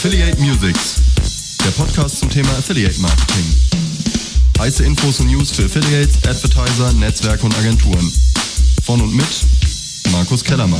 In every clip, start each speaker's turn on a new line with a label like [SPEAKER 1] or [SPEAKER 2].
[SPEAKER 1] Affiliate Musics, der Podcast zum Thema Affiliate Marketing. Heiße Infos und News für Affiliates, Advertiser, Netzwerke und Agenturen. Von und mit Markus Kellermann.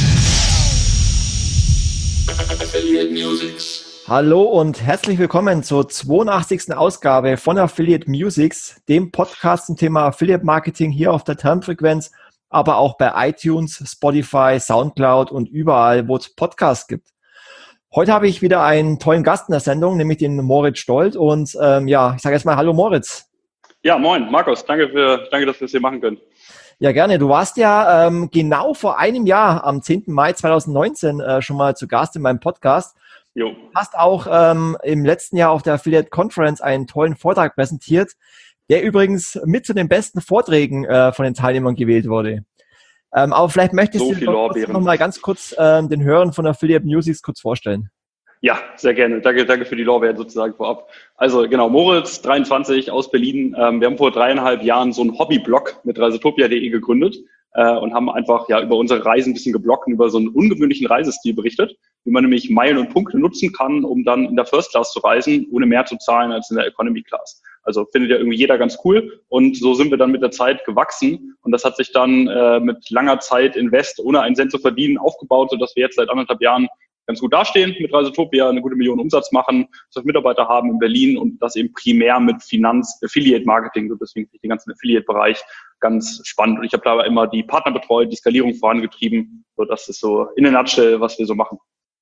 [SPEAKER 2] Affiliate Musics.
[SPEAKER 3] Hallo und herzlich willkommen zur 82. Ausgabe von Affiliate Musics, dem Podcast zum Thema Affiliate Marketing hier auf der Termfrequenz, aber auch bei iTunes, Spotify, Soundcloud und überall, wo es Podcasts gibt. Heute habe ich wieder einen tollen Gast in der Sendung, nämlich den Moritz Stolt. Und ich sage jetzt mal Hallo Moritz.
[SPEAKER 4] Ja, moin Markus, danke, dass wir das hier machen können.
[SPEAKER 3] Ja, gerne. Du warst ja genau vor einem Jahr, am 10. Mai 2019, schon mal zu Gast in meinem Podcast.
[SPEAKER 4] Jo.
[SPEAKER 3] Du hast auch im letzten Jahr auf der Affiliate Conference einen tollen Vortrag präsentiert, der übrigens mit zu den besten Vorträgen von den Teilnehmern gewählt wurde. Aber vielleicht möchtest du noch mal ganz kurz den Hörern von Affiliate Musics kurz vorstellen.
[SPEAKER 4] Ja, sehr gerne. Danke für die Lorbeeren sozusagen vorab. Also genau, Moritz, 23, aus Berlin. Wir haben vor 3,5 Jahren so einen Hobbyblog mit reisetopia.de gegründet und haben einfach über unsere Reisen ein bisschen gebloggt und über so einen ungewöhnlichen Reisestil berichtet, wie man nämlich Meilen und Punkte nutzen kann, um dann in der First Class zu reisen, ohne mehr zu zahlen als in der Economy Class. Also findet ja irgendwie jeder ganz cool und so sind wir dann mit der Zeit gewachsen und das hat sich dann mit langer Zeit Invest, ohne einen Cent zu verdienen, aufgebaut, sodass wir jetzt seit 1,5 Jahren ganz gut dastehen mit Reisetopia, eine gute Million Umsatz machen, 12 Mitarbeiter haben in Berlin und das eben primär mit Affiliate-Marketing, so deswegen finde ich den ganzen Affiliate-Bereich ganz spannend. Und ich habe dabei immer die Partner betreut, die Skalierung vorangetrieben. So, das ist so in a nutshell, was wir so machen.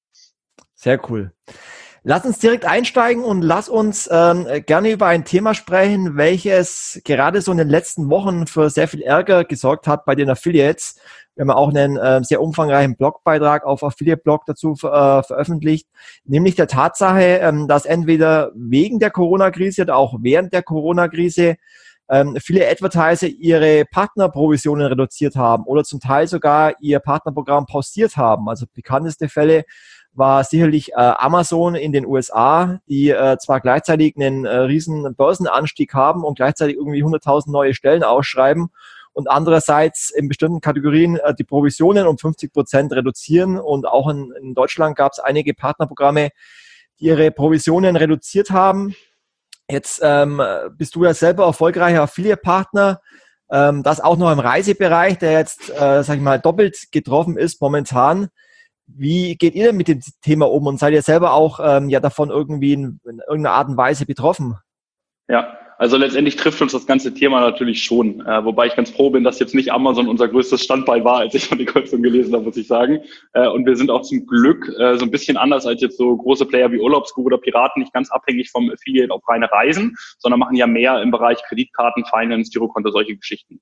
[SPEAKER 3] Sehr cool. Lass uns direkt einsteigen und lass uns gerne über ein Thema sprechen, welches gerade so in den letzten Wochen für sehr viel Ärger gesorgt hat bei den Affiliates. Wir haben auch einen sehr umfangreichen Blogbeitrag auf Affiliate-Blog dazu veröffentlicht, nämlich der Tatsache, dass entweder wegen der Corona-Krise oder auch während der Corona-Krise viele Advertiser ihre Partnerprovisionen reduziert haben oder zum Teil sogar ihr Partnerprogramm pausiert haben. Also bekannteste Fälle war sicherlich Amazon in den USA, die zwar gleichzeitig einen riesen Börsenanstieg haben und gleichzeitig irgendwie 100.000 neue Stellen ausschreiben und andererseits in bestimmten Kategorien die Provisionen um 50% reduzieren. Und auch in Deutschland gab es einige Partnerprogramme, die ihre Provisionen reduziert haben. Jetzt bist du ja selber erfolgreicher Affiliate-Partner, das auch noch im Reisebereich, der jetzt, doppelt getroffen ist momentan. Wie geht ihr denn mit dem Thema um und seid ihr selber auch davon irgendwie in irgendeiner Art und Weise betroffen?
[SPEAKER 4] Ja, also letztendlich trifft uns das ganze Thema natürlich schon, wobei ich ganz froh bin, dass jetzt nicht Amazon unser größtes Standbein war, als ich von die Kürzung gelesen habe, muss ich sagen. Und wir sind auch zum Glück so ein bisschen anders als jetzt so große Player wie Urlaubsguru oder Piraten, nicht ganz abhängig vom Affiliate auf reine Reisen, sondern machen ja mehr im Bereich Kreditkarten, Finance, Girokonto, solche Geschichten.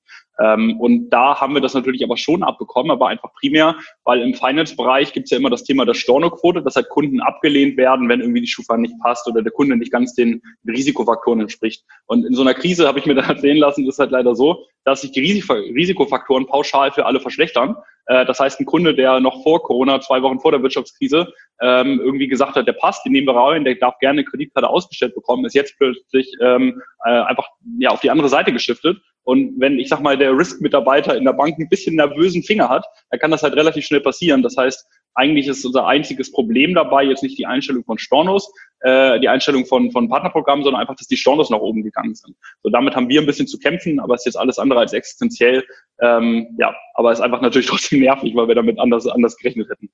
[SPEAKER 4] Und da haben wir das natürlich aber schon abbekommen, aber einfach primär, weil im Finance-Bereich gibt es ja immer das Thema der Stornoquote, dass halt Kunden abgelehnt werden, wenn irgendwie die Schufa nicht passt oder der Kunde nicht ganz den Risikofaktoren entspricht. Und in so einer Krise habe ich mir dann erzählen lassen, ist halt leider so, dass sich die Risikofaktoren pauschal für alle verschlechtern. Das heißt, ein Kunde, der noch vor Corona, 2 Wochen vor der Wirtschaftskrise, irgendwie gesagt hat, der passt, den nehmen wir rein, der darf gerne eine Kreditkarte ausgestellt bekommen, ist jetzt plötzlich einfach auf die andere Seite geschiftet. Und wenn, ich sag mal, der Risk-Mitarbeiter in der Bank ein bisschen nervösen Finger hat, dann kann das halt relativ schnell passieren. Das heißt, eigentlich ist unser einziges Problem dabei jetzt nicht die Einstellung von Stornos, die Einstellung von Partnerprogrammen, sondern einfach, dass die Stornos nach oben gegangen sind. So, damit haben wir ein bisschen zu kämpfen, aber es ist jetzt alles andere als existenziell. Aber es ist einfach natürlich trotzdem nervig, weil wir damit anders gerechnet hätten.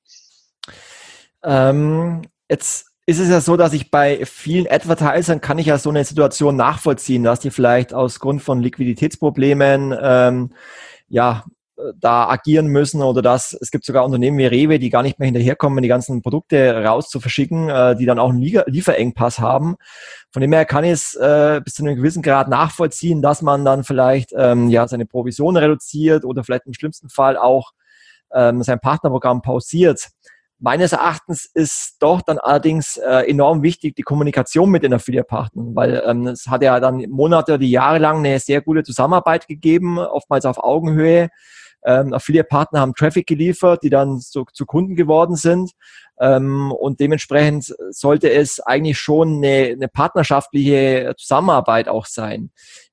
[SPEAKER 3] Jetzt ist es ja so, dass ich bei vielen Advertisern kann ich ja so eine Situation nachvollziehen, dass die vielleicht aus Grund von Liquiditätsproblemen da agieren müssen oder es gibt sogar Unternehmen wie Rewe, die gar nicht mehr hinterherkommen, die ganzen Produkte raus zu verschicken, die dann auch einen Lieferengpass haben. Von dem her kann ich es bis zu einem gewissen Grad nachvollziehen, dass man dann vielleicht seine Provision reduziert oder vielleicht im schlimmsten Fall auch sein Partnerprogramm pausiert. Meines Erachtens ist doch dann allerdings enorm wichtig die Kommunikation mit den Affiliate-Partnern, weil es hat ja dann Monate oder Jahre lang eine sehr gute Zusammenarbeit gegeben, oftmals auf Augenhöhe. Affiliate-Partner haben Traffic geliefert, die dann zu Kunden geworden sind. Und dementsprechend sollte es eigentlich schon eine partnerschaftliche Zusammenarbeit auch sein.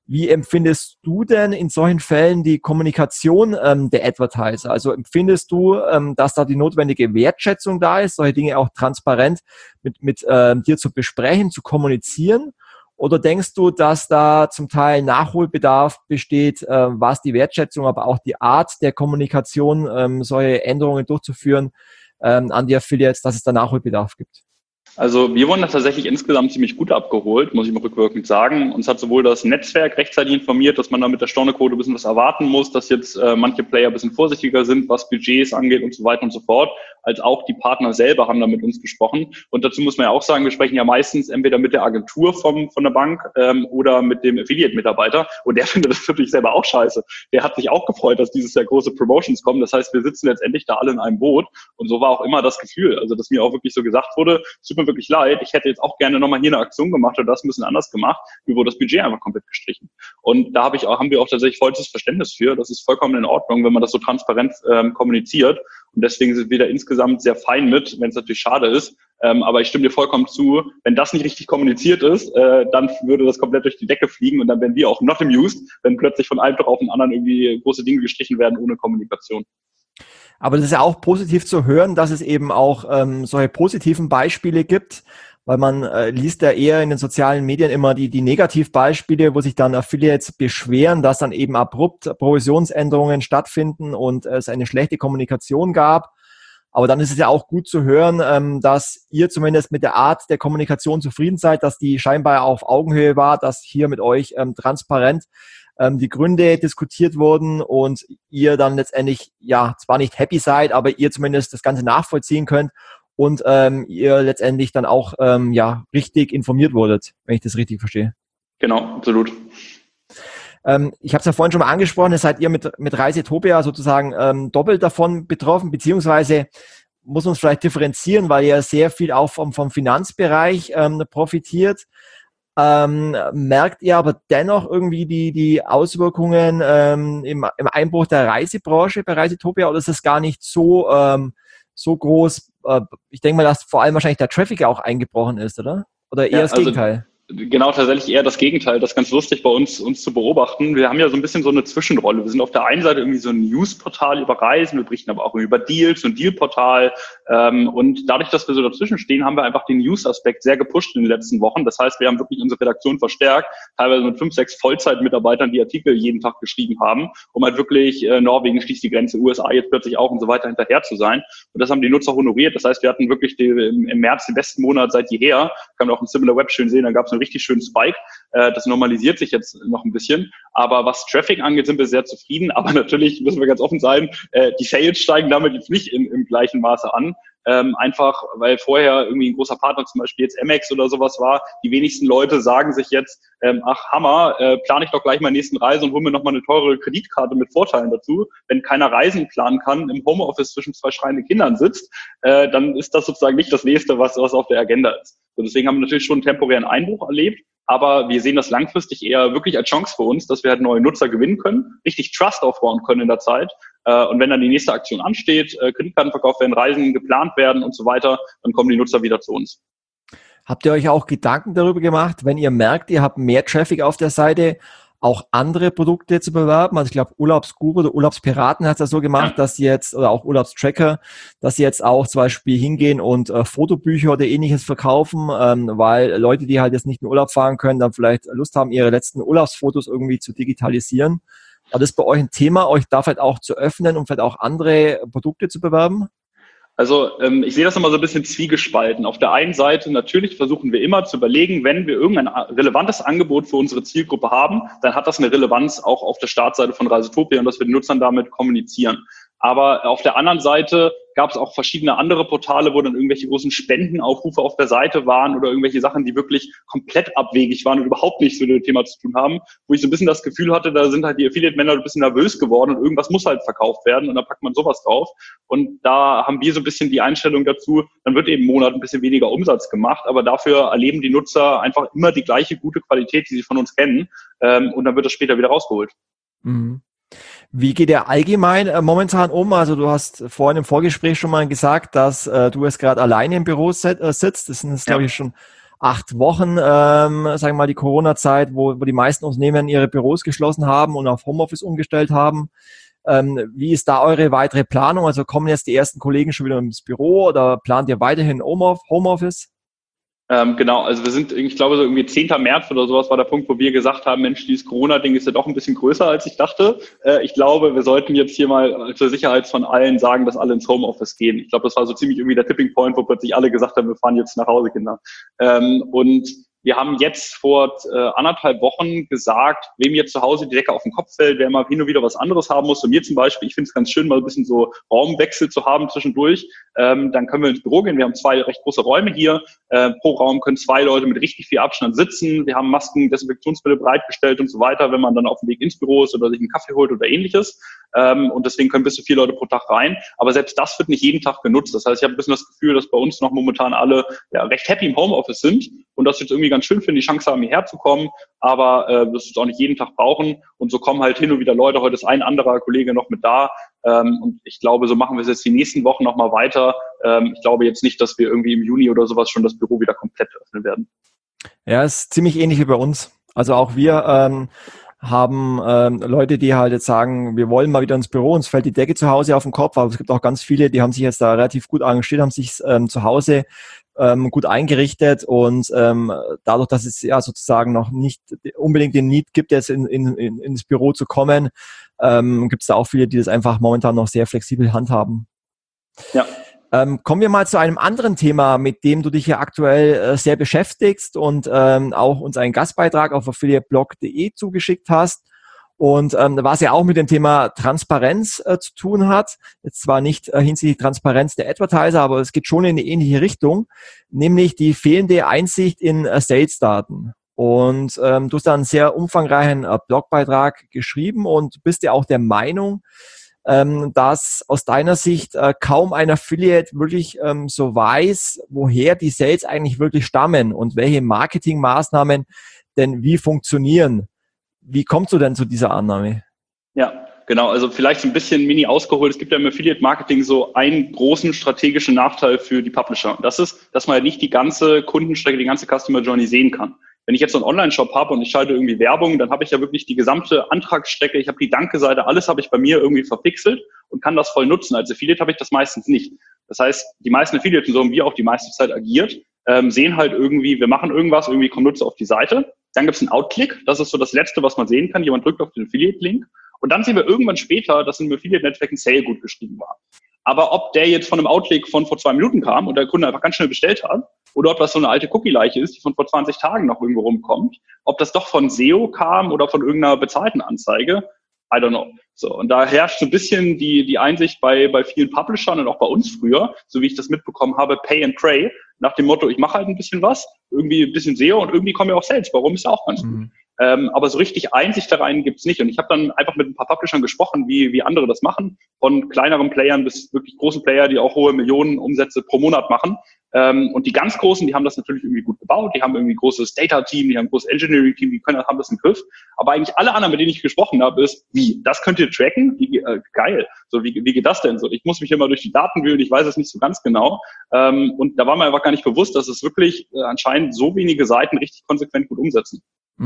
[SPEAKER 3] Wie empfindest du denn in solchen Fällen die Kommunikation der Advertiser? Also empfindest du, dass da die notwendige Wertschätzung da ist, solche Dinge auch transparent mit dir zu besprechen, zu kommunizieren? Oder denkst du, dass da zum Teil Nachholbedarf besteht, was die Wertschätzung, aber auch die Art der Kommunikation, solche Änderungen durchzuführen an die Affiliates, dass es da Nachholbedarf gibt?
[SPEAKER 4] Also wir wurden da tatsächlich insgesamt ziemlich gut abgeholt, muss ich mal rückwirkend sagen. Uns hat sowohl das Netzwerk rechtzeitig informiert, dass man da mit der Stornoquote ein bisschen was erwarten muss, dass jetzt manche Player ein bisschen vorsichtiger sind, was Budgets angeht und so weiter und so fort, als auch die Partner selber haben da mit uns gesprochen. Und dazu muss man ja auch sagen, wir sprechen ja meistens entweder mit der Agentur von der Bank oder mit dem Affiliate-Mitarbeiter. Und der findet das natürlich selber auch scheiße. Der hat sich auch gefreut, dass dieses Jahr große Promotions kommen. Das heißt, wir sitzen letztendlich da alle in einem Boot. Und so war auch immer das Gefühl. Also, dass mir auch wirklich so gesagt wurde, es tut mir wirklich leid, ich hätte jetzt auch gerne nochmal hier eine Aktion gemacht oder das ein bisschen anders gemacht. Mir wurde das Budget einfach komplett gestrichen. Und da haben wir auch tatsächlich vollstes Verständnis für. Das ist vollkommen in Ordnung, wenn man das so transparent kommuniziert. Und deswegen sind wir da insgesamt sehr fein mit, wenn es natürlich schade ist. Aber ich stimme dir vollkommen zu, wenn das nicht richtig kommuniziert ist, dann würde das komplett durch die Decke fliegen und dann wären wir auch not amused, wenn plötzlich von einem Tag auf den anderen irgendwie große Dinge gestrichen werden ohne Kommunikation.
[SPEAKER 3] Aber das ist ja auch positiv zu hören, dass es eben auch solche positiven Beispiele gibt, weil man liest ja eher in den sozialen Medien immer die Negativbeispiele, wo sich dann Affiliates beschweren, dass dann eben abrupt Provisionsänderungen stattfinden und es eine schlechte Kommunikation gab. Aber dann ist es ja auch gut zu hören, dass ihr zumindest mit der Art der Kommunikation zufrieden seid, dass die scheinbar auf Augenhöhe war, dass hier mit euch transparent die Gründe diskutiert wurden und ihr dann letztendlich ja zwar nicht happy seid, aber ihr zumindest das Ganze nachvollziehen könnt und ihr letztendlich dann auch richtig informiert wurdet, wenn ich das richtig verstehe.
[SPEAKER 4] Genau, absolut.
[SPEAKER 3] Ich habe es ja vorhin schon mal angesprochen, seid ihr mit Reisetopia sozusagen doppelt davon betroffen, beziehungsweise muss man es vielleicht differenzieren, weil ihr sehr viel auch vom Finanzbereich profitiert. Merkt ihr aber dennoch irgendwie die Auswirkungen im Einbruch der Reisebranche bei Reisetopia oder ist das gar nicht so groß? Ich denke mal, dass vor allem wahrscheinlich der Traffic auch eingebrochen ist, oder? Oder eher das Gegenteil?
[SPEAKER 4] Genau, tatsächlich eher das Gegenteil. Das ist ganz lustig bei uns zu beobachten. Wir haben ja so ein bisschen so eine Zwischenrolle. Wir sind auf der einen Seite irgendwie so ein Newsportal über Reisen, wir berichten aber auch über Deals, so ein Dealportal. Und dadurch, dass wir so dazwischen stehen, haben wir einfach den News-Aspekt sehr gepusht in den letzten Wochen. Das heißt, wir haben wirklich unsere Redaktion verstärkt, teilweise mit 5, 6 Vollzeitmitarbeitern, die Artikel jeden Tag geschrieben haben, um halt wirklich Norwegen schließt die Grenze, USA jetzt plötzlich auch und so weiter hinterher zu sein. Und das haben die Nutzer honoriert. Das heißt, wir hatten wirklich im März den besten Monat seit jeher. Kann man auch im SimilarWeb schön sehen, da gab es einen richtig schönen Spike. Das normalisiert sich jetzt noch ein bisschen. Aber was Traffic angeht, sind wir sehr zufrieden. Aber natürlich müssen wir ganz offen sein, die Sales steigen damit jetzt nicht im gleichen Maße an. Einfach, weil vorher irgendwie ein großer Partner, zum Beispiel jetzt Amex oder sowas war. Die wenigsten Leute sagen sich jetzt, ach Hammer, plane ich doch gleich meine nächsten Reise und hole mir nochmal eine teure Kreditkarte mit Vorteilen dazu. Wenn keiner Reisen planen kann, im Homeoffice zwischen 2 schreienden Kindern sitzt, dann ist das sozusagen nicht das Nächste, was auf der Agenda ist. Und deswegen haben wir natürlich schon einen temporären Einbruch erlebt. Aber wir sehen das langfristig eher wirklich als Chance für uns, dass wir halt neue Nutzer gewinnen können, richtig Trust aufbauen können in der Zeit. Und wenn dann die nächste Aktion ansteht, Kreditkarten verkauft werden, Reisen geplant werden und so weiter, dann kommen die Nutzer wieder zu uns.
[SPEAKER 3] Habt ihr euch auch Gedanken darüber gemacht, wenn ihr merkt, ihr habt mehr Traffic auf der Seite, auch andere Produkte zu bewerben? Also ich glaube, Urlaubsguru oder Urlaubspiraten hat es ja so gemacht, dass sie jetzt, oder auch Urlaubstracker, dass sie jetzt auch zum Beispiel hingehen und Fotobücher oder ähnliches verkaufen, weil Leute, die halt jetzt nicht in Urlaub fahren können, dann vielleicht Lust haben, ihre letzten Urlaubsfotos irgendwie zu digitalisieren. War das bei euch ein Thema, euch da vielleicht auch zu öffnen und vielleicht auch andere Produkte zu bewerben?
[SPEAKER 4] Also ich sehe das immer so ein bisschen zwiegespalten. Auf der einen Seite natürlich versuchen wir immer zu überlegen, wenn wir irgendein relevantes Angebot für unsere Zielgruppe haben, dann hat das eine Relevanz auch auf der Startseite von Reisetopia und dass wir den Nutzern damit kommunizieren. Aber auf der anderen Seite gab es auch verschiedene andere Portale, wo dann irgendwelche großen Spendenaufrufe auf der Seite waren oder irgendwelche Sachen, die wirklich komplett abwegig waren und überhaupt nichts mit dem Thema zu tun haben, wo ich so ein bisschen das Gefühl hatte, da sind halt die Affiliate-Männer ein bisschen nervös geworden und irgendwas muss halt verkauft werden und dann packt man sowas drauf. Und da haben wir so ein bisschen die Einstellung dazu, dann wird eben im Monat ein bisschen weniger Umsatz gemacht, aber dafür erleben die Nutzer einfach immer die gleiche gute Qualität, die sie von uns kennen, und dann wird das später wieder rausgeholt.
[SPEAKER 3] Mhm. Wie geht ihr allgemein momentan um? Also du hast vorhin im Vorgespräch schon mal gesagt, dass du jetzt gerade alleine im Büro sitzt. Das sind jetzt, glaube ich, schon 8 Wochen, sagen wir mal, die Corona-Zeit, wo die meisten Unternehmen ihre Büros geschlossen haben und auf Homeoffice umgestellt haben. Wie ist da eure weitere Planung? Also kommen jetzt die ersten Kollegen schon wieder ins Büro oder plant ihr weiterhin Homeoffice?
[SPEAKER 4] Genau, also wir sind, ich glaube, so irgendwie 10. März oder sowas war der Punkt, wo wir gesagt haben, Mensch, dieses Corona-Ding ist ja doch ein bisschen größer, als ich dachte. Ich glaube, wir sollten jetzt hier mal zur Sicherheit von allen sagen, dass alle ins Homeoffice gehen. Ich glaube, das war so ziemlich irgendwie der Tipping Point, wo plötzlich alle gesagt haben, wir fahren jetzt nach Hause, Kinder. Und wir haben jetzt vor 1,5 Wochen gesagt, wem jetzt zu Hause die Decke auf den Kopf fällt, wer mal hin und wieder was anderes haben muss. Und mir zum Beispiel, ich finde es ganz schön, mal ein bisschen so Raumwechsel zu haben zwischendurch. Dann können wir ins Büro gehen. Wir haben 2 recht große Räume hier. Pro Raum können 2 Leute mit richtig viel Abstand sitzen. Wir haben Masken, Desinfektionsmittel bereitgestellt und so weiter, wenn man dann auf dem Weg ins Büro ist oder sich einen Kaffee holt oder ähnliches. Und deswegen können bis zu 4 Leute pro Tag rein. Aber selbst das wird nicht jeden Tag genutzt. Das heißt, ich habe ein bisschen das Gefühl, dass bei uns noch momentan alle recht happy im Homeoffice sind und das jetzt irgendwie ganz schön finden, die Chance haben, hierher zu kommen, aber das es auch nicht jeden Tag brauchen. Und so kommen halt hin und wieder Leute. Heute ist ein anderer Kollege noch mit da. Und ich glaube, so machen wir es jetzt die nächsten Wochen nochmal weiter. Ich glaube jetzt nicht, dass wir irgendwie im Juni oder sowas schon das Büro wieder komplett öffnen werden.
[SPEAKER 3] Ja, ist ziemlich ähnlich wie bei uns. Also auch wir haben Leute, die halt jetzt sagen, wir wollen mal wieder ins Büro, uns fällt die Decke zu Hause auf den Kopf, aber es gibt auch ganz viele, die haben sich jetzt da relativ gut engagiert, haben sich zu Hause gut eingerichtet und dadurch, dass es ja sozusagen noch nicht unbedingt den Need gibt, jetzt ins Büro zu kommen, gibt es da auch viele, die das einfach momentan noch sehr flexibel handhaben.
[SPEAKER 4] Ja.
[SPEAKER 3] Kommen wir mal zu einem anderen Thema, mit dem du dich ja aktuell sehr beschäftigst und auch uns einen Gastbeitrag auf affiliateblog.de zugeschickt hast. Und was ja auch mit dem Thema Transparenz zu tun hat, jetzt zwar nicht hinsichtlich Transparenz der Advertiser, aber es geht schon in eine ähnliche Richtung, nämlich die fehlende Einsicht in Sales-Daten. Und du hast da einen sehr umfangreichen Blogbeitrag geschrieben und bist ja auch der Meinung, dass aus deiner Sicht kaum ein Affiliate wirklich so weiß, woher die Sales eigentlich wirklich stammen und welche Marketingmaßnahmen denn wie funktionieren. Wie kommst du denn zu dieser Annahme?
[SPEAKER 4] Ja, genau. Also vielleicht so ein bisschen mini ausgeholt. Es gibt ja im Affiliate-Marketing so einen großen strategischen Nachteil für die Publisher. Und das ist, dass man ja nicht die ganze Kundenstrecke, die ganze Customer Journey sehen kann. Wenn ich jetzt so einen Online-Shop habe und ich schalte irgendwie Werbung, dann habe ich ja wirklich die gesamte Antragsstrecke, ich habe die Danke-Seite, alles habe ich bei mir irgendwie verpixelt und kann das voll nutzen. Als Affiliate habe ich das meistens nicht. Das heißt, die meisten Affiliates, so haben wir auch die meiste Zeit agiert, sehen halt irgendwie, wir machen irgendwas, irgendwie kommen Nutzer auf die Seite. Dann gibt es einen Outklick, das ist so das Letzte, was man sehen kann. Jemand drückt auf den Affiliate-Link und dann sehen wir irgendwann später, dass im Affiliate-Netzwerk ein Sale gut geschrieben war. Aber ob der jetzt von einem Outklick von vor 2 Minuten kam und der Kunde einfach ganz schnell bestellt hat, oder ob das so eine alte Cookie-Leiche ist, die von vor 20 Tagen noch irgendwo rumkommt, ob das doch von SEO kam oder von irgendeiner bezahlten Anzeige, I don't know. So, und da herrscht so ein bisschen die Einsicht bei vielen Publishern und auch bei uns früher, so wie ich das mitbekommen habe, Pay and Pray, nach dem Motto, ich mache halt ein bisschen was, irgendwie ein bisschen SEO und irgendwie kommen ja auch Sales. Warum ist ja auch ganz gut. Aber so richtig Einsicht da rein gibt's nicht. Und ich habe dann einfach mit ein paar Publishern gesprochen, wie andere das machen, von kleineren Playern bis wirklich großen Player, die auch hohe Millionen Umsätze pro Monat machen. Und die ganz Großen, die haben das natürlich irgendwie gut gebaut, die haben irgendwie ein großes Data-Team, die haben ein großes Engineering-Team, die haben das im Griff. Aber eigentlich alle anderen, mit denen ich gesprochen habe, ist, wie, das könnt ihr tracken? Geil. So, wie geht das denn so? Ich muss mich immer durch die Daten wühlen, ich weiß es nicht so ganz genau. Und da war mir einfach gar nicht bewusst, dass es wirklich anscheinend so wenige Seiten richtig konsequent gut umsetzen.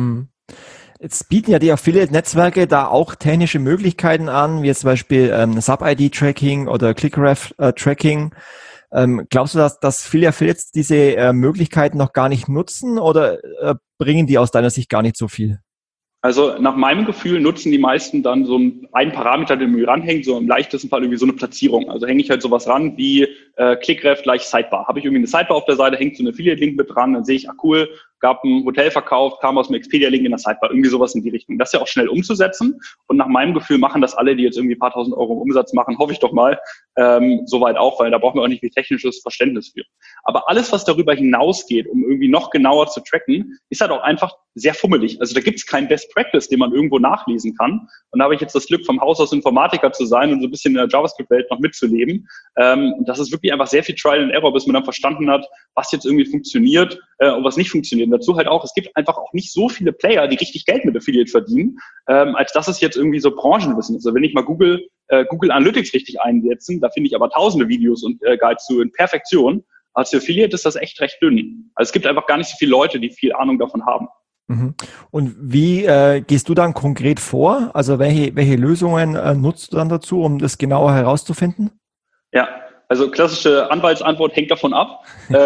[SPEAKER 3] Jetzt bieten ja die Affiliate-Netzwerke da auch technische Möglichkeiten an, wie jetzt zum Beispiel Sub-ID-Tracking oder Click-Ref-Tracking. Glaubst du, dass viele Affiliates diese Möglichkeiten noch gar nicht nutzen oder bringen die aus deiner Sicht gar nicht so viel?
[SPEAKER 4] Also nach meinem Gefühl nutzen die meisten dann so einen Parameter, den mir ranhängt, so im leichtesten Fall irgendwie so eine Platzierung. Also hänge ich halt sowas ran wie Clickref gleich Sidebar. Habe ich irgendwie eine Sidebar auf der Seite, hängt so ein Affiliate-Link mit dran, dann sehe ich, cool, gab ein Hotel verkauft, kam aus dem Expedia-Link in der Sidebar, irgendwie sowas in die Richtung. Das ist ja auch schnell umzusetzen und nach meinem Gefühl machen das alle, die jetzt irgendwie ein paar tausend Euro Umsatz machen, hoffe ich doch mal, soweit auch, weil da brauchen wir auch nicht viel technisches Verständnis für. Aber alles, was darüber hinausgeht, um irgendwie noch genauer zu tracken, ist halt auch einfach sehr fummelig. Also da gibt es kein Best Practice, den man irgendwo nachlesen kann. Und da habe ich jetzt das Glück, vom Haus aus Informatiker zu sein und so ein bisschen in der JavaScript-Welt noch mitzuleben. Und das ist wirklich einfach sehr viel Trial and Error, bis man dann verstanden hat, was jetzt irgendwie funktioniert und was nicht funktioniert. Und dazu halt auch, es gibt einfach auch nicht so viele Player, die richtig Geld mit Affiliate verdienen, als dass es jetzt irgendwie so Branchenwissen ist. Also wenn ich mal Google Analytics richtig einsetzen, da finde ich aber tausende Videos und Guides zu in Perfektion. Als für Affiliate ist das echt recht dünn. Also es gibt einfach gar nicht so viele Leute, die viel Ahnung davon haben.
[SPEAKER 3] Mhm. Und wie gehst du dann konkret vor? Also welche Lösungen nutzt du dann dazu, um das genauer herauszufinden?
[SPEAKER 4] Ja, also klassische Anwaltsantwort hängt davon ab.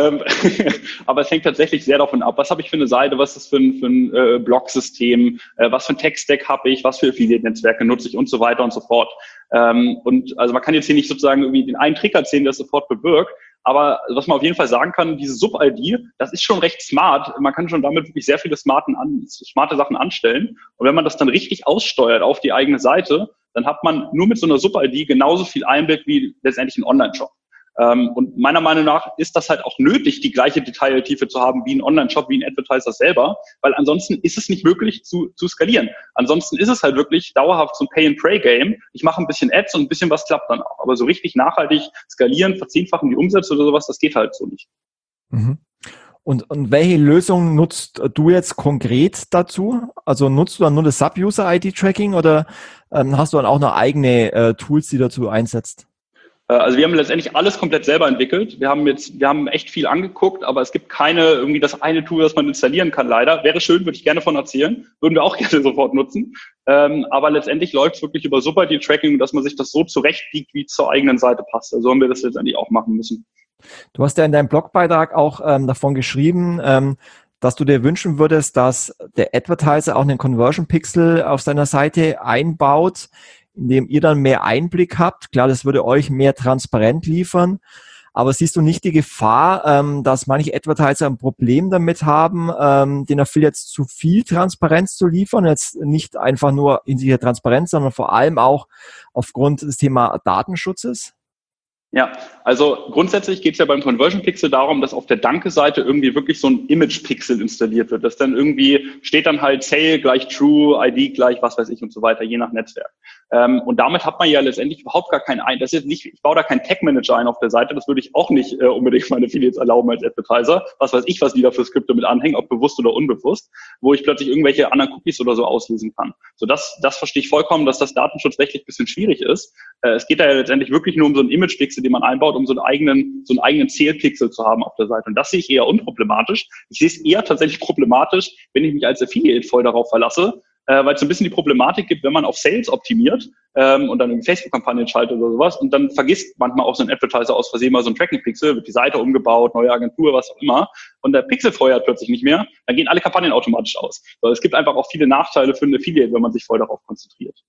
[SPEAKER 4] Aber es hängt tatsächlich sehr davon ab. Was habe ich für eine Seite? Was ist das für ein Blog-System? Was für ein Tech-Stack habe ich? Was für Affiliate-Netzwerke nutze ich? Und so weiter und so fort. Und also man kann jetzt hier nicht sozusagen irgendwie den einen Trick erzählen, der es sofort bewirkt. Aber was man auf jeden Fall sagen kann, diese Sub-ID, das ist schon recht smart. Man kann schon damit wirklich sehr viele smarte Sachen anstellen. Und wenn man das dann richtig aussteuert auf die eigene Seite, dann hat man nur mit so einer Sub-ID genauso viel Einblick wie letztendlich ein Online-Shop. Und meiner Meinung nach ist das halt auch nötig, die gleiche Detailtiefe zu haben wie ein Online-Shop, wie ein Advertiser selber, weil ansonsten ist es nicht möglich zu skalieren. Ansonsten ist es halt wirklich dauerhaft so ein Pay-and-Pray-Game. Ich mache ein bisschen Ads und ein bisschen was klappt dann auch. Aber so richtig nachhaltig skalieren, verzehnfachen die Umsätze oder sowas, das geht halt so nicht.
[SPEAKER 3] Mhm. Und welche Lösung nutzt du jetzt konkret dazu? Also nutzt du dann nur das Sub-User-ID-Tracking oder hast du dann auch noch eigene Tools, die dazu einsetzt?
[SPEAKER 4] Also wir haben letztendlich alles komplett selber entwickelt. Wir haben echt viel angeguckt, aber es gibt irgendwie das eine Tool, das man installieren kann, leider. Wäre schön, würde ich gerne von erzählen. Würden wir auch gerne sofort nutzen. Aber letztendlich läuft es wirklich über Sub-ID-Tracking, dass man sich das so zurechtbiegt, wie es zur eigenen Seite passt. Also haben wir das letztendlich auch machen müssen.
[SPEAKER 3] Du hast ja in deinem Blogbeitrag auch davon geschrieben, dass du dir wünschen würdest, dass der Advertiser auch einen Conversion Pixel auf seiner Seite einbaut, in dem ihr dann mehr Einblick habt. Klar, das würde euch mehr transparent liefern. Aber siehst du nicht die Gefahr, dass manche Advertiser ein Problem damit haben, den Affiliates zu viel Transparenz zu liefern? Jetzt nicht einfach nur hinsichtlich der Transparenz, sondern vor allem auch aufgrund des Thema Datenschutzes?
[SPEAKER 4] Ja, also grundsätzlich geht es ja beim Conversion Pixel darum, dass auf der Danke-Seite irgendwie wirklich so ein Image-Pixel installiert wird. Das dann irgendwie steht dann halt Sale gleich True, ID gleich was weiß ich und so weiter, je nach Netzwerk. Und damit hat man ja letztendlich überhaupt gar keinen das ist nicht, ich baue da keinen Tag-Manager ein auf der Seite, das würde ich auch nicht unbedingt meine Affiliates erlauben als Advertiser. Was weiß ich, was die da für Skripte mit anhängen, ob bewusst oder unbewusst, wo ich plötzlich irgendwelche anderen Cookies oder so auslesen kann. So, das verstehe ich vollkommen, dass das datenschutzrechtlich ein bisschen schwierig ist. Es geht da ja letztendlich wirklich nur um so einen Image-Pixel, den man einbaut, um so einen eigenen Zählpixel zu haben auf der Seite. Und das sehe ich eher unproblematisch. Ich sehe es eher tatsächlich problematisch, wenn ich mich als Affiliate voll darauf verlasse, weil es so ein bisschen die Problematik gibt, wenn man auf Sales optimiert und dann Facebook-Kampagnen schaltet oder sowas und dann vergisst manchmal auch so ein Advertiser aus Versehen mal so ein Tracking-Pixel, wird die Seite umgebaut, neue Agentur, was auch immer und der Pixel feuert plötzlich nicht mehr, dann gehen alle Kampagnen automatisch aus. Also es gibt einfach auch viele Nachteile für einen Affiliate, wenn man sich voll darauf konzentriert.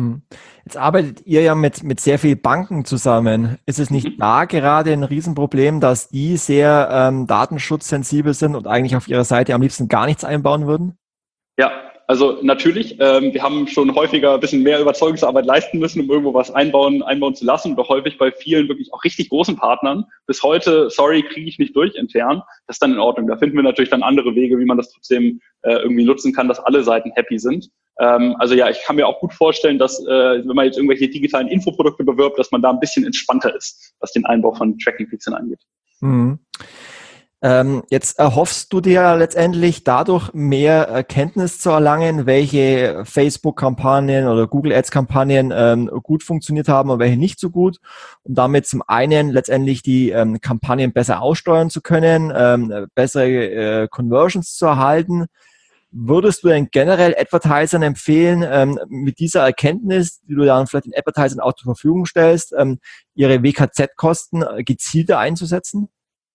[SPEAKER 3] Jetzt arbeitet ihr ja mit sehr vielen Banken zusammen. Ist es nicht da gerade ein Riesenproblem, dass die sehr datenschutzsensibel sind und eigentlich auf ihrer Seite am liebsten gar nichts einbauen würden?
[SPEAKER 4] Ja, also natürlich, wir haben schon häufiger ein bisschen mehr Überzeugungsarbeit leisten müssen, um irgendwo was einbauen zu lassen und auch häufig bei vielen wirklich auch richtig großen Partnern. Bis heute, sorry, kriege ich nicht durch intern. Das ist dann in Ordnung. Da finden wir natürlich dann andere Wege, wie man das trotzdem irgendwie nutzen kann, dass alle Seiten happy sind. Also ja, ich kann mir auch gut vorstellen, dass wenn man jetzt irgendwelche digitalen Infoprodukte bewirbt, dass man da ein bisschen entspannter ist, was den Einbau von Tracking-Pixeln angeht.
[SPEAKER 3] Mhm. Jetzt erhoffst du dir letztendlich dadurch mehr Erkenntnis zu erlangen, welche Facebook-Kampagnen oder Google Ads-Kampagnen gut funktioniert haben und welche nicht so gut, um damit zum einen letztendlich die Kampagnen besser aussteuern zu können, bessere Conversions zu erhalten. Würdest du denn generell Advertisern empfehlen, mit dieser Erkenntnis, die du dann vielleicht den Advertisern auch zur Verfügung stellst, ihre WKZ-Kosten gezielter einzusetzen?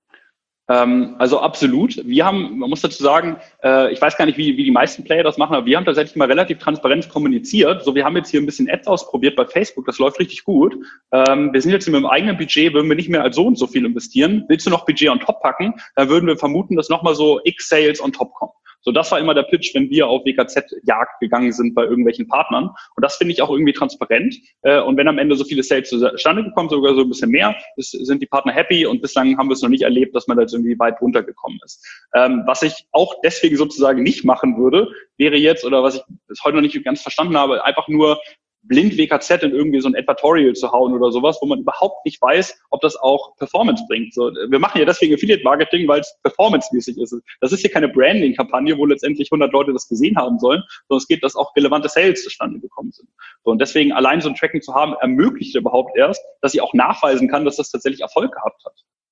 [SPEAKER 4] Also absolut. Man muss dazu sagen, ich weiß gar nicht, wie die meisten Player das machen, aber wir haben tatsächlich mal relativ transparent kommuniziert. So, wir haben jetzt hier ein bisschen Ads ausprobiert bei Facebook, das läuft richtig gut. Wir sind jetzt mit dem eigenen Budget, würden wir nicht mehr als so und so viel investieren. Willst du noch Budget on top packen, dann würden wir vermuten, dass nochmal so X Sales on top kommen. So, das war immer der Pitch, wenn wir auf WKZ-Jagd gegangen sind bei irgendwelchen Partnern. Und das finde ich auch irgendwie transparent. Und wenn am Ende so viele Sales zustande gekommen, sogar so ein bisschen mehr, sind die Partner happy. Und bislang haben wir es noch nicht erlebt, dass man da jetzt irgendwie weit runtergekommen ist. Was ich auch deswegen sozusagen nicht machen würde, wäre jetzt, oder was ich bis heute noch nicht ganz verstanden habe, einfach nur blind WKZ in irgendwie so ein Advertorial zu hauen oder sowas, wo man überhaupt nicht weiß, ob das auch Performance bringt. So, wir machen ja deswegen Affiliate-Marketing, weil es performancemäßig ist. Das ist hier keine Branding-Kampagne, wo letztendlich 100 Leute das gesehen haben sollen, sondern es geht, dass auch relevante Sales zustande gekommen sind. So, und deswegen allein so ein Tracking zu haben, ermöglicht überhaupt erst, dass ich auch nachweisen kann, dass das tatsächlich Erfolg gehabt hat.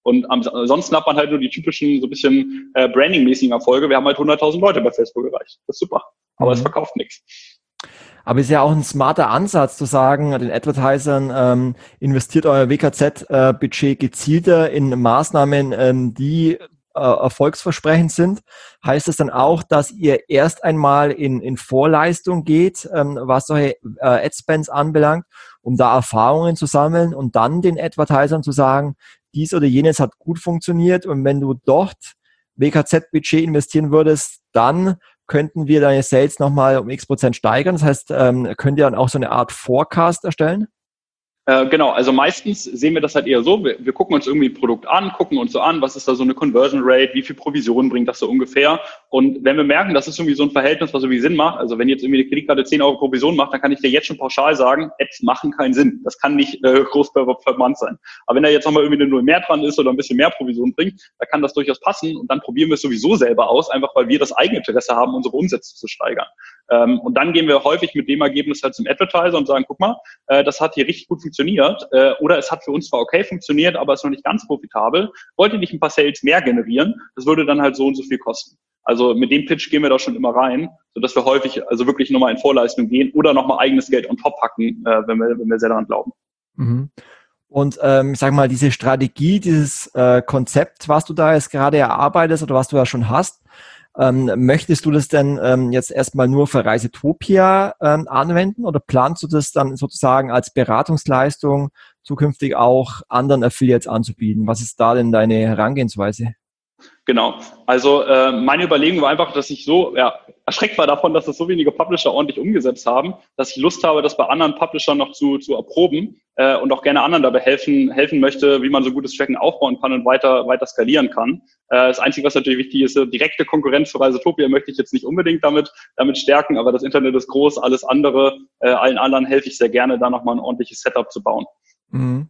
[SPEAKER 4] Und ansonsten hat man halt nur die typischen so ein bisschen Branding-mäßigen Erfolge. Wir haben halt 100.000 Leute bei Facebook erreicht. Das ist super. Aber es verkauft nichts.
[SPEAKER 3] Aber es ist ja auch ein smarter Ansatz zu sagen, den Advertisern, investiert euer WKZ-Budget gezielter in Maßnahmen, die erfolgsversprechend sind. Heißt es dann auch, dass ihr erst einmal in Vorleistung geht, was solche Ad-Spends anbelangt, um da Erfahrungen zu sammeln und dann den Advertisern zu sagen, dies oder jenes hat gut funktioniert und wenn du dort WKZ-Budget investieren würdest, dann könnten wir deine Sales nochmal um X% steigern. Das heißt, könnt ihr dann auch so eine Art Forecast erstellen?
[SPEAKER 4] Genau, also meistens sehen wir das halt eher so, wir gucken uns irgendwie ein Produkt an, gucken uns so an, was ist da so eine Conversion Rate, wie viel Provision bringt das so ungefähr, und wenn wir merken, das ist irgendwie so ein Verhältnis, was irgendwie Sinn macht, also wenn jetzt irgendwie eine Kreditkarte 10 Euro Provision macht, dann kann ich dir jetzt schon pauschal sagen, Ads machen keinen Sinn, das kann nicht groß per Monat sein, aber wenn da jetzt nochmal irgendwie eine Null mehr dran ist oder ein bisschen mehr Provision bringt, dann kann das durchaus passen und dann probieren wir es sowieso selber aus, einfach weil wir das Eigeninteresse haben, unsere Umsätze zu steigern. Und dann gehen wir häufig mit dem Ergebnis halt zum Advertiser und sagen, guck mal, das hat hier richtig gut funktioniert, oder es hat für uns zwar okay funktioniert, aber ist noch nicht ganz profitabel. Wollt ihr nicht ein paar Sales mehr generieren? Das würde dann halt so und so viel kosten. Also mit dem Pitch gehen wir da schon immer rein, sodass wir häufig also wirklich nochmal in Vorleistung gehen oder nochmal eigenes Geld on top packen, wenn wir sehr daran glauben.
[SPEAKER 3] Mhm. Und ich sag mal, diese Strategie, dieses Konzept, was du da jetzt gerade erarbeitest oder was du ja schon hast, möchtest du das denn jetzt erstmal nur für Reisetopia anwenden oder planst du das dann sozusagen als Beratungsleistung zukünftig auch anderen Affiliates anzubieten? Was ist da denn deine Herangehensweise?
[SPEAKER 4] Genau. Also meine Überlegung war einfach, dass ich so erschreckt war davon, dass das so wenige Publisher ordentlich umgesetzt haben, dass ich Lust habe, das bei anderen Publishern noch zu erproben und auch gerne anderen dabei helfen möchte, wie man so gutes Tracken aufbauen kann und weiter skalieren kann. Das Einzige, was natürlich wichtig ist, direkte Konkurrenz für Reisetopia möchte ich jetzt nicht unbedingt damit stärken, aber das Internet ist groß, alles andere, allen anderen helfe ich sehr gerne, da nochmal ein ordentliches Setup zu bauen.
[SPEAKER 3] Mhm.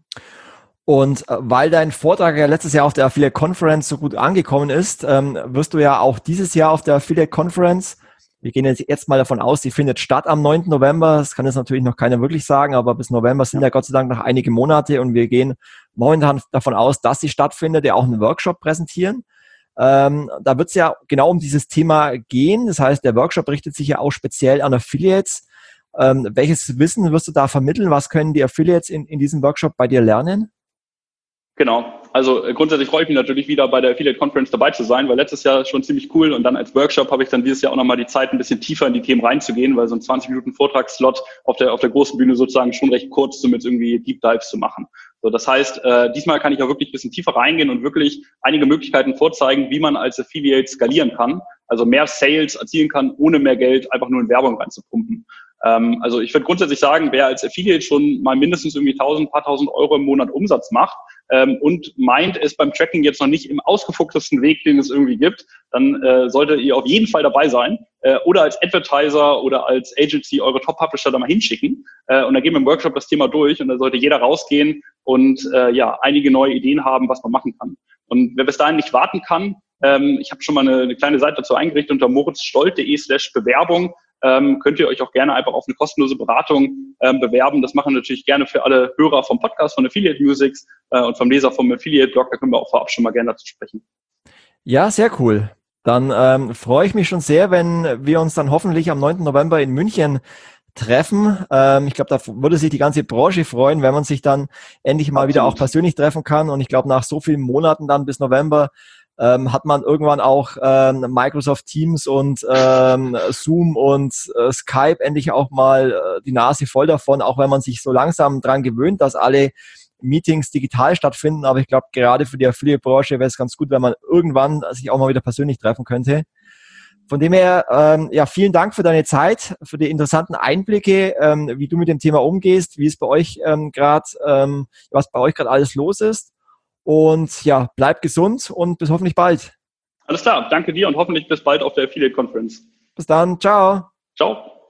[SPEAKER 3] Und weil dein Vortrag ja letztes Jahr auf der Affiliate Conference so gut angekommen ist, wirst du ja auch dieses Jahr auf der Affiliate Conference, wir gehen jetzt mal davon aus, die findet statt am 9. November, das kann jetzt natürlich noch keiner wirklich sagen, aber bis November sind ja Gott sei Dank noch einige Monate und wir gehen momentan davon aus, dass sie stattfindet, ja auch einen Workshop präsentieren. Da wird es ja genau um dieses Thema gehen, das heißt, der Workshop richtet sich ja auch speziell an Affiliates. Welches Wissen wirst du da vermitteln? Was können die Affiliates in diesem Workshop bei dir lernen?
[SPEAKER 4] Genau, also grundsätzlich freue ich mich natürlich wieder bei der Affiliate Conference dabei zu sein, weil letztes Jahr schon ziemlich cool und dann als Workshop habe ich dann dieses Jahr auch nochmal die Zeit, ein bisschen tiefer in die Themen reinzugehen, weil so ein 20 Minuten Vortragsslot auf der großen Bühne sozusagen schon recht kurz, um jetzt irgendwie Deep Dives zu machen. So, das heißt, diesmal kann ich auch wirklich ein bisschen tiefer reingehen und wirklich einige Möglichkeiten vorzeigen, wie man als Affiliate skalieren kann, also mehr Sales erzielen kann, ohne mehr Geld einfach nur in Werbung reinzupumpen. Also ich würde grundsätzlich sagen, wer als Affiliate schon mal mindestens irgendwie paar tausend Euro im Monat Umsatz macht und meint, es beim Tracking jetzt noch nicht im ausgefuchstesten Weg, den es irgendwie gibt, dann solltet ihr auf jeden Fall dabei sein oder als Advertiser oder als Agency eure Top-Publisher da mal hinschicken und dann gehen wir im Workshop das Thema durch und da sollte jeder rausgehen und einige neue Ideen haben, was man machen kann. Und wer bis dahin nicht warten kann, ich habe schon mal eine kleine Seite dazu eingerichtet unter moritzstoll.de/Bewerbung. Könnt ihr euch auch gerne einfach auf eine kostenlose Beratung bewerben. Das machen wir natürlich gerne für alle Hörer vom Podcast, von Affiliate Musics und vom Leser vom Affiliate Blog. Da können wir auch vorab schon mal gerne dazu sprechen.
[SPEAKER 3] Ja, sehr cool. Dann freue ich mich schon sehr, wenn wir uns dann hoffentlich am 9. November in München treffen. Ich glaube, da würde sich die ganze Branche freuen, wenn man sich dann endlich mal wieder auch persönlich treffen kann. Und ich glaube, nach so vielen Monaten dann bis November hat man irgendwann auch Microsoft Teams und Zoom und Skype endlich auch mal die Nase voll davon, auch wenn man sich so langsam dran gewöhnt, dass alle Meetings digital stattfinden. Aber ich glaube, gerade für die Affiliate-Branche wäre es ganz gut, wenn man irgendwann sich auch mal wieder persönlich treffen könnte. Von dem her, vielen Dank für deine Zeit, für die interessanten Einblicke, wie du mit dem Thema umgehst, wie es bei euch was bei euch gerade alles los ist. Und ja, bleib gesund und bis hoffentlich bald.
[SPEAKER 4] Alles klar, danke dir und hoffentlich bis bald auf der Affiliate Conference.
[SPEAKER 3] Bis dann, ciao.
[SPEAKER 4] Ciao.